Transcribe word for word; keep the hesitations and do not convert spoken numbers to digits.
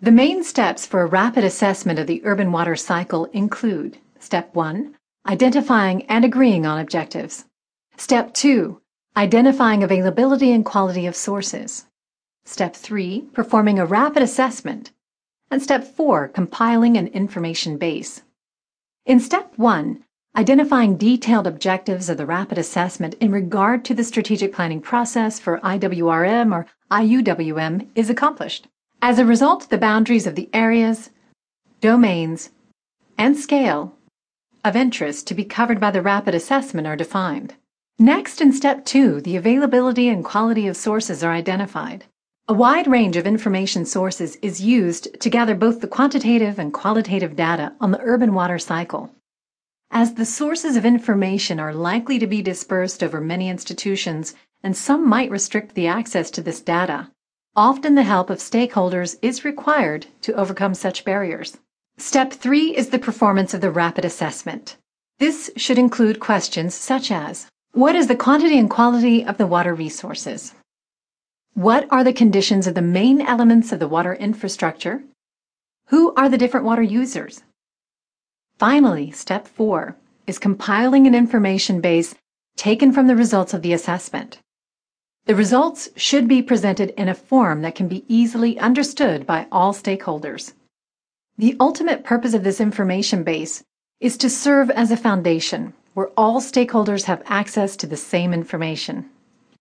The main steps for a rapid assessment of the urban water cycle include Step one, identifying and agreeing on objectives. Step two, identifying availability and quality of sources. Step three, performing a rapid assessment. And Step four, compiling an information base. In Step one, identifying detailed objectives of the rapid assessment in regard to the strategic planning process for I W R M or I U W M is accomplished. As a result, the boundaries of the areas, domains, and scale of interest to be covered by the rapid assessment are defined. Next, in Step two, the availability and quality of sources are identified. A wide range of information sources is used to gather both the quantitative and qualitative data on the urban water cycle. As the sources of information are likely to be dispersed over many institutions, and some might restrict the access to this data, often the help of stakeholders is required to overcome such barriers. Step three is the performance of the rapid assessment. This should include questions such as, what is the quantity and quality of the water resources? What are the conditions of the main elements of the water infrastructure? Who are the different water users? Finally, Step four is compiling an information base taken from the results of the assessment. The results should be presented in a form that can be easily understood by all stakeholders. The ultimate purpose of this information base is to serve as a foundation where all stakeholders have access to the same information.